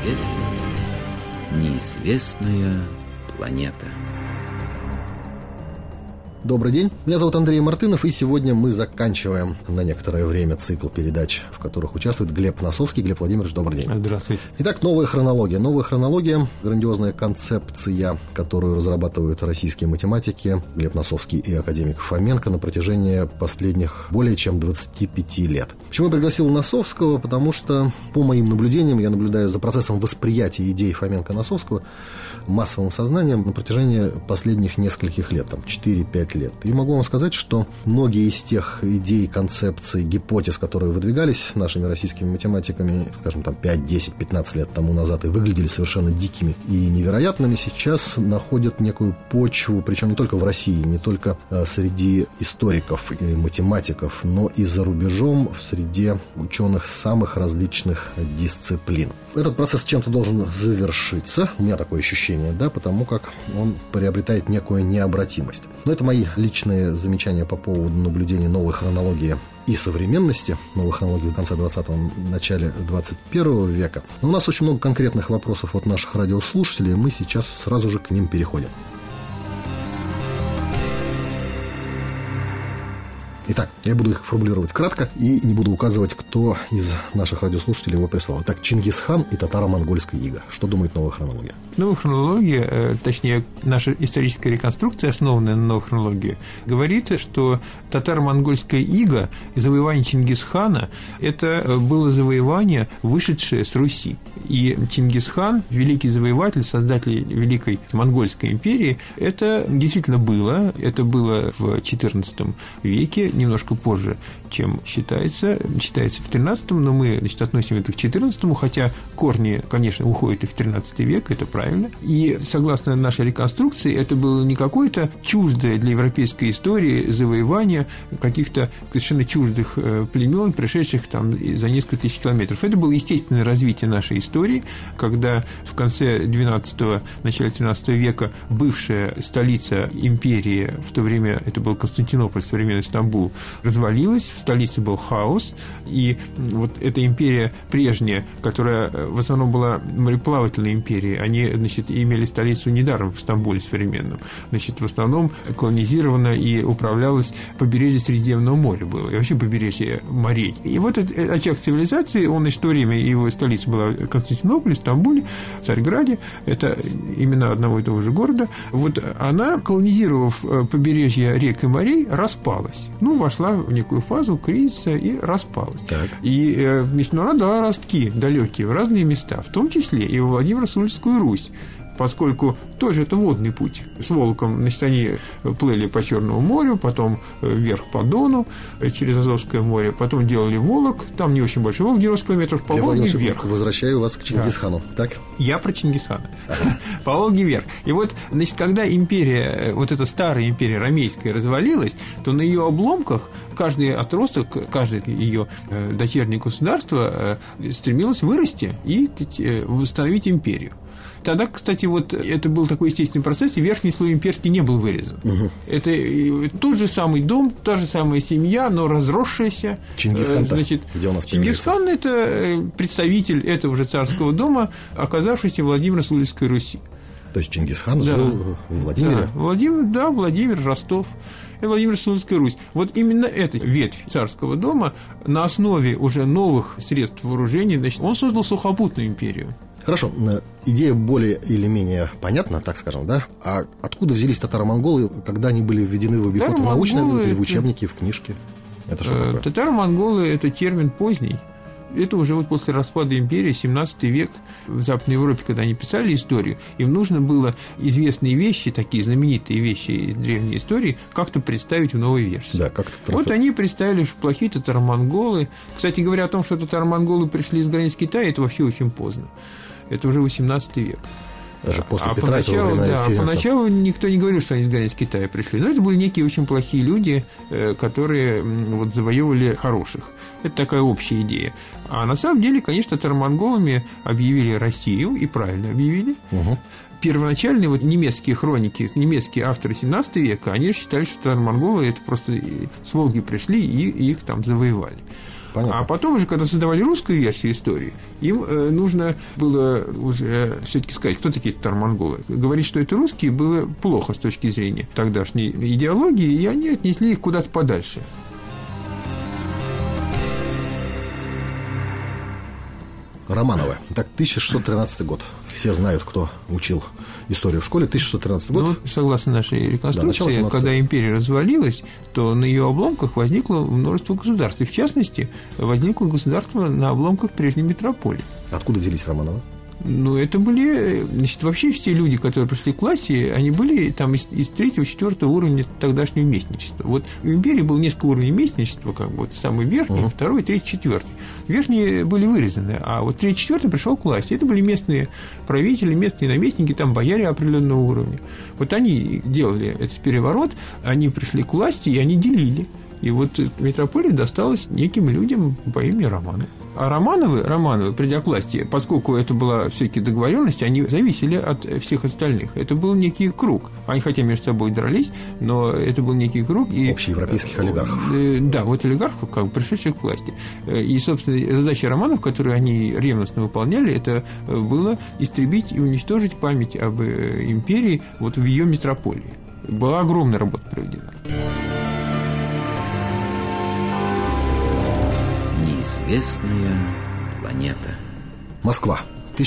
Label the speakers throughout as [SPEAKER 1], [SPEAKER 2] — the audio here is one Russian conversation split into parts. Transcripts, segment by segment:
[SPEAKER 1] Неизвестная планета.
[SPEAKER 2] Добрый день, меня зовут Андрей Мартынов, и сегодня мы заканчиваем на некоторое время цикл передач, в которых участвует Глеб Носовский. Глеб Владимирович, добрый день.
[SPEAKER 3] Здравствуйте.
[SPEAKER 2] Итак, новая хронология. Новая хронология – грандиозная концепция, которую разрабатывают российские математики Глеб Носовский и академик Фоменко на протяжении последних более чем 25 лет. Почему я пригласил Носовского? Потому что, по моим наблюдениям, я наблюдаю за процессом восприятия идей Фоменко-Носовского массовым сознанием на протяжении последних нескольких лет, там, 4-5 лет. И могу вам сказать, что многие из тех идей, концепций, гипотез, которые выдвигались нашими российскими математиками, скажем, там 5, 10, 15 лет тому назад и выглядели совершенно дикими и невероятными, сейчас находят некую почву, причем не только в России, не только среди историков и математиков, но и за рубежом в среде ученых самых различных дисциплин. Этот процесс чем-то должен завершиться, у меня такое ощущение, да, потому как он приобретает некую необратимость. Но это мои личные замечания по поводу наблюдения новой хронологии и современности, новой хронологии в конце 20-го, начале 21 века. Но у нас очень много конкретных вопросов от наших радиослушателей, и мы сейчас сразу же к ним переходим. Итак, я буду их формулировать кратко и не буду указывать, кто из наших радиослушателей его прислал. Итак, Чингисхан и татаро-монгольская ига. Что думает новая хронология?
[SPEAKER 3] Новая хронология, точнее, наша историческая реконструкция, основанная на новой хронологии, говорит, что татаро-монгольская ига, завоевание Чингисхана, это было завоевание, вышедшее с Руси. И Чингисхан, великий завоеватель, создатель Великой Монгольской империи, это действительно было. Это было в XIV веке, немножко позже, чем считается. Считается в XIII, но мы, относим это к XIV, хотя корни, конечно, уходят и в XIII век, это правильно. И, согласно нашей реконструкции, это было не какое-то чуждое для европейской истории завоевание каких-то совершенно чуждых племен, пришедших там за несколько тысяч километров. Это было естественное развитие нашей истории, когда в конце XII, начале XIII века бывшая столица империи, в то время это был Константинополь, современный Стамбул, развалилась, в столице был хаос, и вот эта империя прежняя, которая в основном была мореплавательной империей, они, имели столицу недаром в Стамбуле современном, в основном колонизирована и управлялась побережье Средиземного моря было, и вообще побережье морей. И вот этот очаг цивилизации, он и в то время, его столица была Константинополь, Стамбуле, Царьграде, это имена одного и того же города, вот она, колонизировав побережье рек и морей, распалась. Вошла в некую фазу кризиса и распалась. Так. И она дала ростки далекие в разные места, в том числе и во Владимиро-Сулицкую Русь, поскольку тоже это водный путь. С Волоком, они плыли по Черному морю, потом вверх по Дону, через Азовское море, потом делали Волок, там не очень большой Волок, 90 километров, по Волге вверх.
[SPEAKER 2] Возвращаю вас к Чингисхану. Да. Так?
[SPEAKER 3] Я про Чингисхана. По Волге вверх. И вот, когда империя, вот эта старая империя ромейская развалилась, то на ее обломках каждый отросток, каждое ее дочернее государство стремилось вырасти и восстановить империю. Тогда, кстати, вот это был такой естественный процесс, и верхний слой имперский не был вырезан. Угу. Это тот же самый дом, та же самая семья, но разросшаяся.
[SPEAKER 2] Чингисхан, где у нас
[SPEAKER 3] Чингисхан – это представитель этого же царского дома, оказавшийся в Владимиро-Сулицкой Руси.
[SPEAKER 2] То есть Чингисхан жил в Владимире?
[SPEAKER 3] Владимир, Ростов. Это Владимиро-Сулицкая Русь. Вот именно эта ветвь царского дома на основе уже новых средств вооружения, он создал сухопутную империю.
[SPEAKER 2] Хорошо, идея более или менее понятна, так скажем, да? А откуда взялись татаро-монголы, когда они были введены в обиход в научные или в учебники, в книжки? Это что такое?
[SPEAKER 3] Татаро-монголы – это термин поздний. Это уже вот после распада империи, 17 век, в Западной Европе, когда они писали историю, им нужно было известные вещи, такие знаменитые вещи из древней истории, как-то представить в новой версии.
[SPEAKER 2] Да, как-то.
[SPEAKER 3] Вот они представили, что плохие татаро-монголы. Кстати говоря, о том, что татаро-монголы пришли из границ Китая, это вообще очень поздно. Это уже 18 век.
[SPEAKER 2] Даже после Петра этого времени.
[SPEAKER 3] Поначалу никто не говорил, что они из границ Китая пришли. Но это были некие очень плохие люди, которые завоевывали хороших. Это такая общая идея. А на самом деле, конечно, татаро-монголами объявили Россию, и правильно объявили. Угу. Первоначальные немецкие хроники, немецкие авторы 17 века, они считали, что татаро-монголы это просто с Волги пришли и их там завоевали.
[SPEAKER 2] Понятно.
[SPEAKER 3] А потом уже, когда создавали русскую версию истории, им нужно было уже все-таки сказать, кто такие татаро-монголы. Говорить, что это русские, было плохо с точки зрения тогдашней идеологии, и они отнесли их куда-то подальше.
[SPEAKER 2] Романовы. Так, 1613 год. Все знают, кто учил историю в школе. 1613 год.
[SPEAKER 3] Ну, согласно нашей реконструкции,
[SPEAKER 2] да,
[SPEAKER 3] когда империя развалилась, то на ее обломках возникло множество государств. И, в частности, возникло государство на обломках прежней метрополии.
[SPEAKER 2] Откуда взялись Романовы?
[SPEAKER 3] Ну, это были, значит, вообще все люди, которые пришли к власти, они были там из 3-4 уровня тогдашнего местничества. Вот в империи было несколько уровней местничества, как бы, вот самый верхний, второй, третий, четвертый. Верхние были вырезаны, а вот третий, четвертый пришел к власти. Это были местные правители, местные наместники, там бояре определенного уровня. Вот они делали этот переворот, они пришли к власти, и они делили. И вот метрополия досталась неким людям по имени Романовы. А Романовы, придя к власти, поскольку это была все-таки договоренность, они зависели от всех остальных. Это был некий круг. Они хотя между собой дрались, но это был некий круг. И,
[SPEAKER 2] общеевропейских олигархов.
[SPEAKER 3] Да, вот олигархов, как бы пришедших к власти. И, собственно, задача Романовых, которую они ревностно выполняли, это было истребить и уничтожить память об империи вот в ее метрополии. Была огромная работа проведена.
[SPEAKER 1] Неизвестная планета.
[SPEAKER 2] Москва.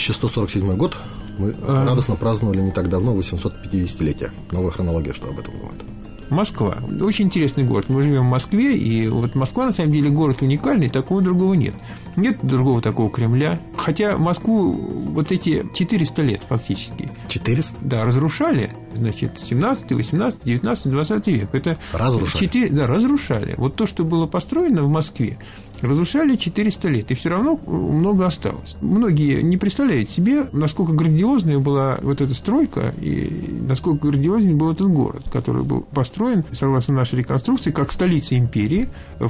[SPEAKER 2] 1147 год. Мы радостно праздновали не так давно 850-летие. Новая хронология, что об этом думает?
[SPEAKER 3] Москва. Очень интересный город. Мы живем в Москве, и вот Москва, на самом деле, город уникальный, такого другого нет. Нет другого такого Кремля. Хотя Москву вот эти 400 лет фактически.
[SPEAKER 2] 400?
[SPEAKER 3] Да, разрушали, значит, 17, 18, 19, 20 век. Это
[SPEAKER 2] разрушали?
[SPEAKER 3] Да, разрушали. Вот то, что было построено в Москве, разрушали 400 лет, и все равно много осталось. Многие не представляют себе, насколько грандиозная была вот эта стройка, и насколько грандиознее был этот город, который был построен, согласно нашей реконструкции, как столица империи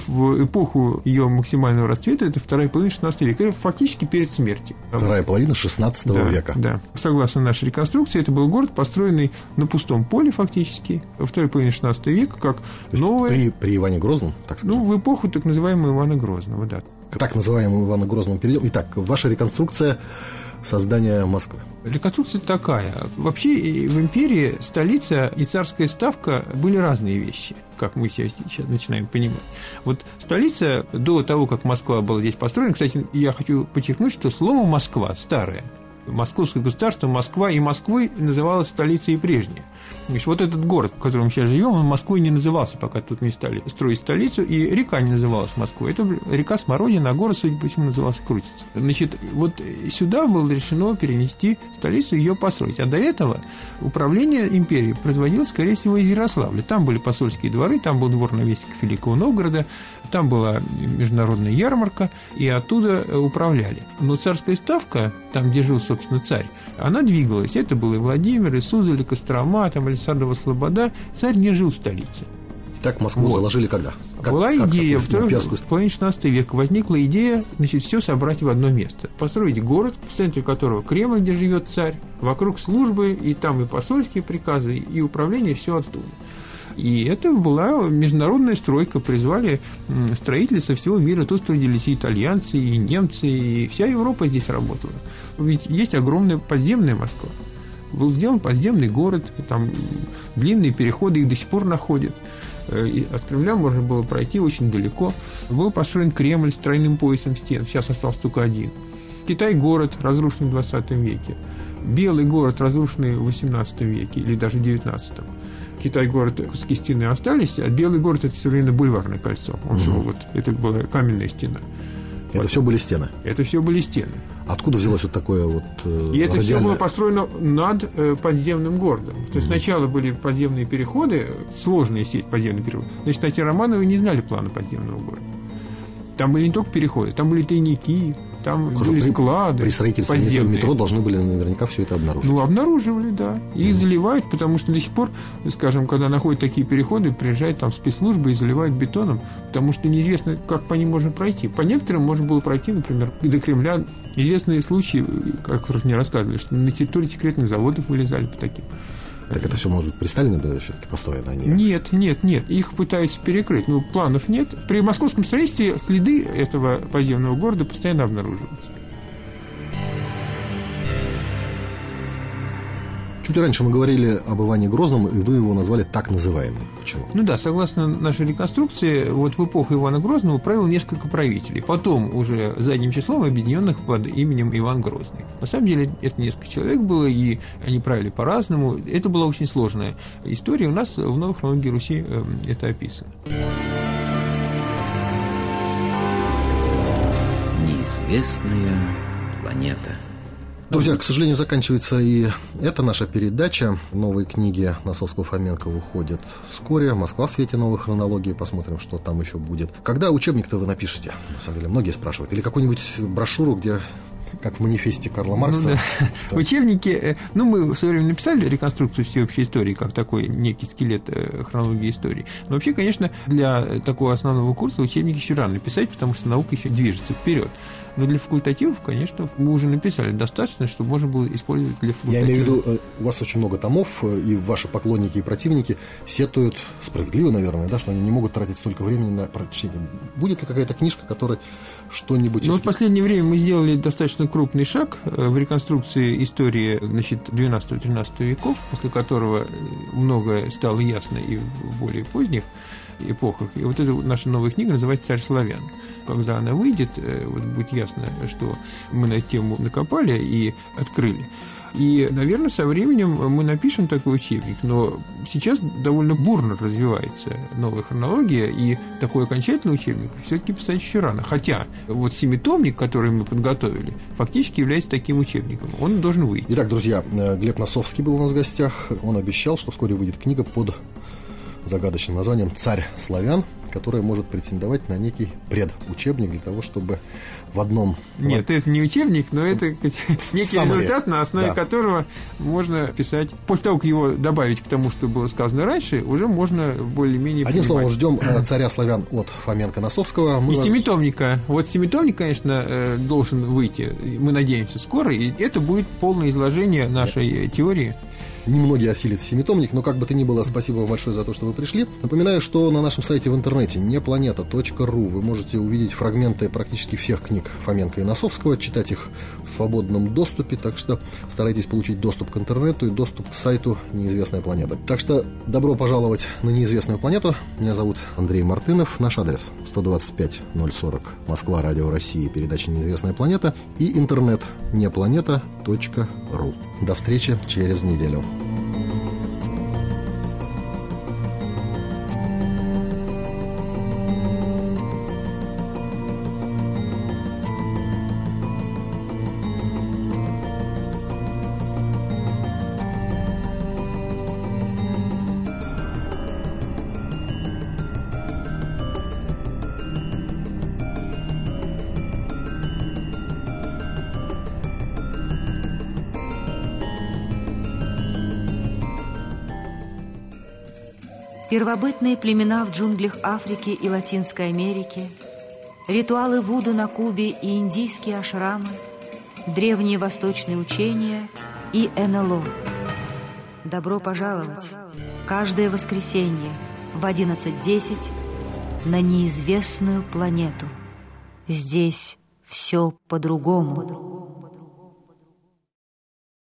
[SPEAKER 3] в эпоху ее максимального расцвета, это вторая половина 16 века, это фактически перед смертью.
[SPEAKER 2] Вторая половина 16 века.
[SPEAKER 3] Да. Согласно нашей реконструкции, это был город, построенный на пустом поле фактически, во второй половине 16 века, как новое...
[SPEAKER 2] При Иване Грозном, так сказать?
[SPEAKER 3] Ну, в эпоху так называемого Ивана Грозного. Да.
[SPEAKER 2] К так называемому Ивану Грозному перейдем. Итак, ваша реконструкция создания Москвы.
[SPEAKER 3] Реконструкция такая. Вообще в империи столица и царская ставка были разные вещи, как мы сейчас начинаем понимать. Вот столица, до того, как Москва была здесь построена, кстати, я хочу подчеркнуть, что слово «Москва» старое. Московское государство, Москва, и Москвой называлась столица и прежняя. Значит, вот этот город, в котором мы сейчас живем, он Москвой не назывался, пока тут не стали строить столицу, и река не называлась Москвой. Это река Смородина, а город, судя по всему, назывался Крутица. Значит, вот сюда было решено перенести столицу и ее построить. А до этого управление империей производилось, скорее всего, из Ярославля. Там были посольские дворы, там был двор наместников Великого Новгорода, там была международная ярмарка, и оттуда управляли. Но царская ставка, там, где жил, собственно, царь, она двигалась. Это был и Владимир, и Суздаль, и Кострома, там Александрова Слобода. Царь не жил в столице.
[SPEAKER 2] Так Москву заложили когда?
[SPEAKER 3] Была идея, в второй половине 16 века возникла идея, значит, все собрать в одно место. Построить город, в центре которого Кремль, где живет царь, вокруг службы, и там и посольские приказы, и управление, все оттуда. И это была международная стройка, призвали строителей со всего мира. Тут трудились и итальянцы, и немцы, и вся Европа здесь работала. Ведь есть огромная подземная Москва. Был сделан подземный город, там длинные переходы, их до сих пор находят. И от Кремля можно было пройти очень далеко. Был построен Кремль с тройным поясом стен, сейчас остался только один. Китай-город, разрушенный в 20 веке. Белый город, разрушенный в 18 веке или даже в 19. Китай-город, куски стены остались, а Белый город – это современное бульварное кольцо. Это была каменная стена.
[SPEAKER 2] Это все были стены?
[SPEAKER 3] Это все были стены.
[SPEAKER 2] Откуда взялось вот такое вот
[SPEAKER 3] И это все было построено над подземным городом. То есть сначала были подземные переходы, сложная сеть подземных переходов. Значит, эти Романовы не знали плана подземного города. Там были не только переходы, там были тайники, там были склады.
[SPEAKER 2] При строительстве метро должны были наверняка все это обнаружить.
[SPEAKER 3] Ну, обнаруживали, да. И их заливают, потому что до сих пор, скажем, когда находят такие переходы, приезжают там спецслужбы и заливают бетоном, потому что неизвестно, как по ним можно пройти. По некоторым можно было пройти, например, до Кремля. Известные случаи, о которых мне рассказывали, что на территории секретных заводов вылезали по таким.
[SPEAKER 2] Так это все, может быть, при Сталине было все-таки построено?
[SPEAKER 3] Нет. Их пытаются перекрыть. Планов нет. При московском строительстве следы этого подземного города постоянно обнаруживаются.
[SPEAKER 2] Чуть раньше мы говорили об Иване Грозном, и вы его назвали так называемым. Почему?
[SPEAKER 3] Согласно нашей реконструкции, в эпоху Ивана Грозного правило несколько правителей. Потом уже задним числом объединенных под именем Иван Грозный. На самом деле это несколько человек было, и они правили по-разному. Это была очень сложная история. У нас в новой хронологии Руси это описано.
[SPEAKER 1] Неизвестная планета.
[SPEAKER 2] Друзья, к сожалению, заканчивается и эта наша передача. Новые книги Носовского-Фоменко выходят вскоре. «Москва в свете новой хронологии». Посмотрим, что там еще будет. Когда учебник-то вы напишете? На самом деле, многие спрашивают. Или какую-нибудь брошюру, где... как в манифесте Карла Маркса.
[SPEAKER 3] Учебники, мы в свое время написали реконструкцию всеобщей истории, как такой некий скелет хронологии истории. Но вообще, конечно, для такого основного курса учебник еще рано писать, потому что наука еще движется вперед. Но для факультативов, конечно, мы уже написали достаточно, чтобы можно было использовать для факультативов.
[SPEAKER 2] Я имею в виду, у вас очень много томов, и ваши поклонники и противники сетуют, справедливо, наверное, что они не могут тратить столько времени на прочтение. Будет ли какая-то книжка, которая что-нибудь...
[SPEAKER 3] В последнее время мы сделали достаточно крупный шаг в реконструкции истории 12-13 веков, после которого многое стало ясно и в более поздних эпохах. И эта наша новая книга называется «Царь славян». Когда она выйдет, будет ясно, что мы на эту тему накопали и открыли. И, наверное, со временем мы напишем такой учебник, но сейчас довольно бурно развивается новая хронология, и такой окончательный учебник все-таки писать еще рано. Хотя семитомник, который мы подготовили, фактически является таким учебником. Он должен выйти.
[SPEAKER 2] Итак, друзья, Глеб Носовский был у нас в гостях. Он обещал, что вскоре выйдет книга под загадочным названием «Царь славян», которая может претендовать на некий предучебник для того, чтобы в одном...
[SPEAKER 3] Нет, это не учебник, но это некий результат, на основе которого можно писать. После того, как его добавить к тому, что было сказано раньше, уже можно более-менее...
[SPEAKER 2] Одним словом, ждем «Царя славян» от Фоменко-Носовского.
[SPEAKER 3] И семитомника. Семитомник, конечно, должен выйти, мы надеемся, скоро, и это будет полное изложение нашей теории.
[SPEAKER 2] Немногие осилят семитомник, но как бы то ни было, спасибо вам большое за то, что вы пришли. Напоминаю, что на нашем сайте в интернете непланета.ру вы можете увидеть фрагменты практически всех книг Фоменко и Носовского, читать их в свободном доступе, так что старайтесь получить доступ к интернету и доступ к сайту «Неизвестная планета». Так что добро пожаловать на неизвестную планету. Меня зовут Андрей Мартынов. Наш адрес 125-040, Москва, Радио России, передача «Неизвестная планета» и интернет непланета.ру. До встречи через неделю.
[SPEAKER 4] Первобытные племена в джунглях Африки и Латинской Америки, ритуалы вуду на Кубе и индийские ашрамы, древние восточные учения и НЛО. Добро пожаловать каждое воскресенье в 11:10 на неизвестную планету. Здесь все по-другому.